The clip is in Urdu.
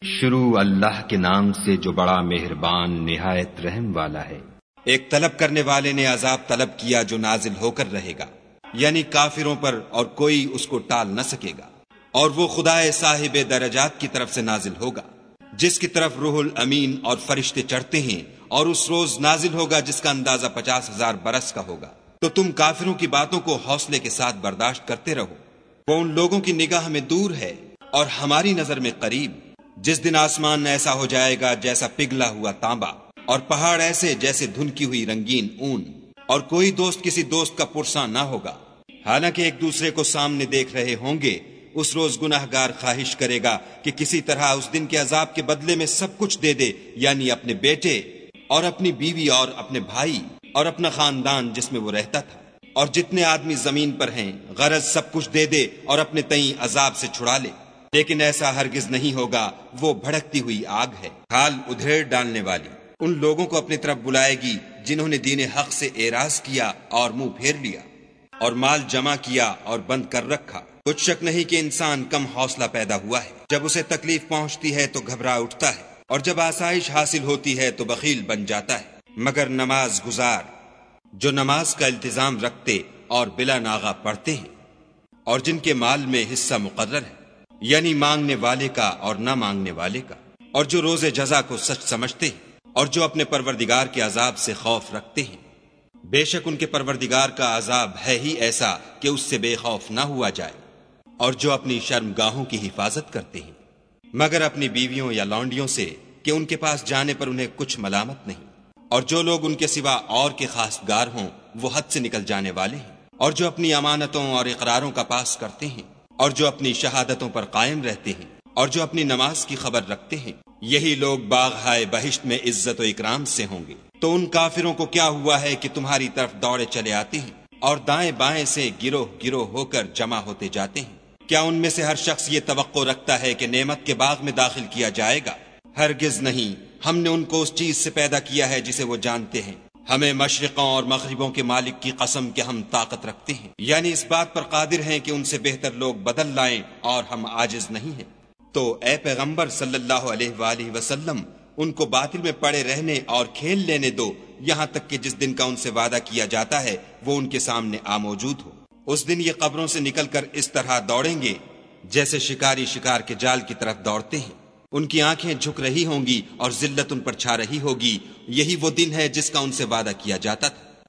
شروع اللہ کے نام سے جو بڑا مہربان نہایت رحم والا ہے۔ ایک طلب کرنے والے نے عذاب طلب کیا جو نازل ہو کر رہے گا، یعنی کافروں پر، اور کوئی اس کو ٹال نہ سکے گا، اور وہ خدائے صاحب درجات کی طرف سے نازل ہوگا، جس کی طرف روح الامین اور فرشتے چڑھتے ہیں، اور اس روز نازل ہوگا جس کا اندازہ 50,000 برس کا ہوگا۔ تو تم کافروں کی باتوں کو حوصلے کے ساتھ برداشت کرتے رہو، وہ ان لوگوں کی نگاہ میں دور ہے اور ہماری نظر میں قریب۔ جس دن آسمان ایسا ہو جائے گا جیسا پگھلا ہوا تانبا، اور پہاڑ ایسے جیسے دھنکی ہوئی رنگین اون، اور کوئی دوست کسی دوست کا پرساں نہ ہوگا، حالانکہ ایک دوسرے کو سامنے دیکھ رہے ہوں گے۔ اس روز گناہگار خواہش کرے گا کہ کسی طرح اس دن کے عذاب کے بدلے میں سب کچھ دے دے، یعنی اپنے بیٹے اور اپنی بیوی اور اپنے بھائی اور اپنا خاندان جس میں وہ رہتا تھا، اور جتنے آدمی زمین پر ہیں، غرض سب کچھ دے دے اور اپنے تئیں عذاب سے چھڑا لے۔ لیکن ایسا ہرگز نہیں ہوگا، وہ بھڑکتی ہوئی آگ ہے، کھال ادھیڑ ڈالنے والی۔ ان لوگوں کو اپنی طرف بلائے گی جنہوں نے دین حق سے اعراض کیا اور منہ پھیر لیا، اور مال جمع کیا اور بند کر رکھا۔ کچھ شک نہیں کہ انسان کم حوصلہ پیدا ہوا ہے، جب اسے تکلیف پہنچتی ہے تو گھبرا اٹھتا ہے، اور جب آسائش حاصل ہوتی ہے تو بخیل بن جاتا ہے۔ مگر نماز گزار جو نماز کا التزام رکھتے اور بلا ناغہ پڑھتے ہیں، اور جن کے مال میں حصہ مقرر ہے، یعنی مانگنے والے کا اور نہ مانگنے والے کا، اور جو روز جزا کو سچ سمجھتے ہیں، اور جو اپنے پروردگار کے عذاب سے خوف رکھتے ہیں۔ بے شک ان کے پروردگار کا عذاب ہے ہی ایسا کہ اس سے بے خوف نہ ہوا جائے، اور جو اپنی شرمگاہوں کی حفاظت کرتے ہیں، مگر اپنی بیویوں یا لونڈیوں سے کہ ان کے پاس جانے پر انہیں کچھ ملامت نہیں، اور جو لوگ ان کے سوا اور کے خاصگار ہوں وہ حد سے نکل جانے والے ہیں، اور جو اپنی امانتوں اور اقراروں کا پاس کرتے ہیں، اور جو اپنی شہادتوں پر قائم رہتے ہیں، اور جو اپنی نماز کی خبر رکھتے ہیں، یہی لوگ باغ ہائے بہشت میں عزت و اکرام سے ہوں گے۔ تو ان کافروں کو کیا ہوا ہے کہ تمہاری طرف دوڑے چلے آتے ہیں، اور دائیں بائیں سے گروہ گروہ ہو کر جمع ہوتے جاتے ہیں؟ کیا ان میں سے ہر شخص یہ توقع رکھتا ہے کہ نعمت کے باغ میں داخل کیا جائے گا؟ ہرگز نہیں، ہم نے ان کو اس چیز سے پیدا کیا ہے جسے وہ جانتے ہیں۔ ہمیں مشرقوں اور مغربوں کے مالک کی قسم کہ ہم طاقت رکھتے ہیں، یعنی اس بات پر قادر ہیں کہ ان سے بہتر لوگ بدل لائیں، اور ہم عاجز نہیں ہیں۔ تو اے پیغمبر صلی اللہ علیہ وآلہ وسلم، ان کو باطل میں پڑے رہنے اور کھیل لینے دو، یہاں تک کہ جس دن کا ان سے وعدہ کیا جاتا ہے وہ ان کے سامنے موجود ہو۔ اس دن یہ قبروں سے نکل کر اس طرح دوڑیں گے جیسے شکاری شکار کے جال کی طرف دوڑتے ہیں۔ ان کی آنکھیں جھک رہی ہوں گی اور ذلت ان پر چھا رہی ہوگی۔ یہی وہ دن ہے جس کا ان سے وعدہ کیا جاتا تھا۔